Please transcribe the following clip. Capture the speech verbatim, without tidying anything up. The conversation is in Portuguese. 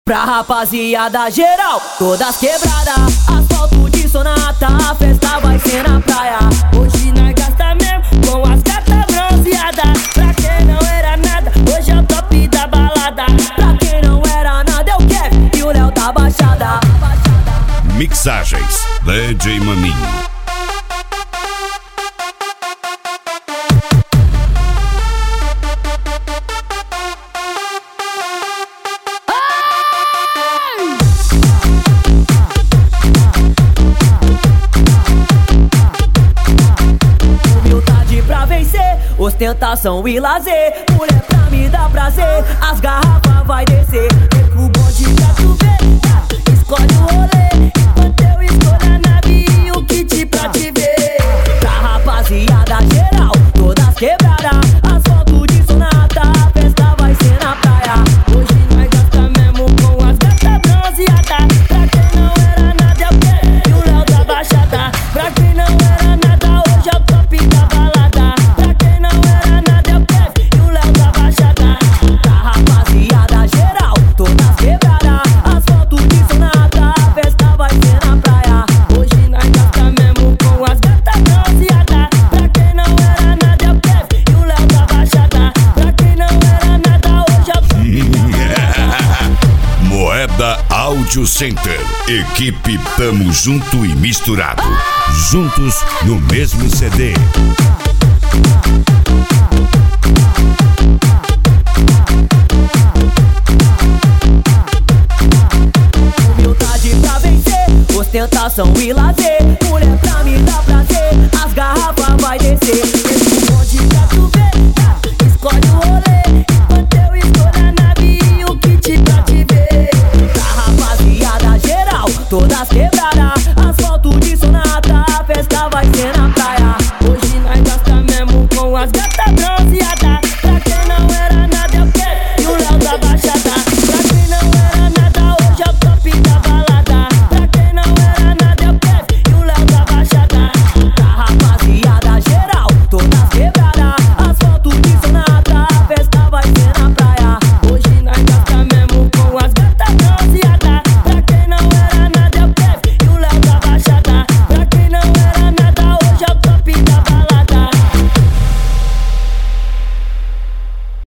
Pra rapaziada geral, todas quebradas, asfalto de sonata, a festa vai ser na praia. Hoje nós gasta mesmo com as gatas bronzeadas. Pra quem não era nada, hoje é o top da balada. Pra quem não era nada é o Kevin e o Léo da Baixada. Mixagens D J Maninho. Ostentação e lazer, mulher pra me dar prazer, as garrafas vai descer. Vem com o bonde pra tu ver, escolhe o rolê, enquanto eu escolho a nave e o kit pra te ver. Pra rapaziada geral, todas quebradas, asfalto de sonata, a festa vai ser na praia. Hoje nós gasta mesmo com as gatas bronzeadas. Pra quem não era nada é o Kevin e o Léo da Baixada. Pra quem não era nada, hoje é o top da balada. Áudio Center. Equipe Tamo Junto e Misturado. Juntos no mesmo C D. Humildade pra vencer, ostentação e lazer, mulher pra me dar prazer, as garrafas vai descer.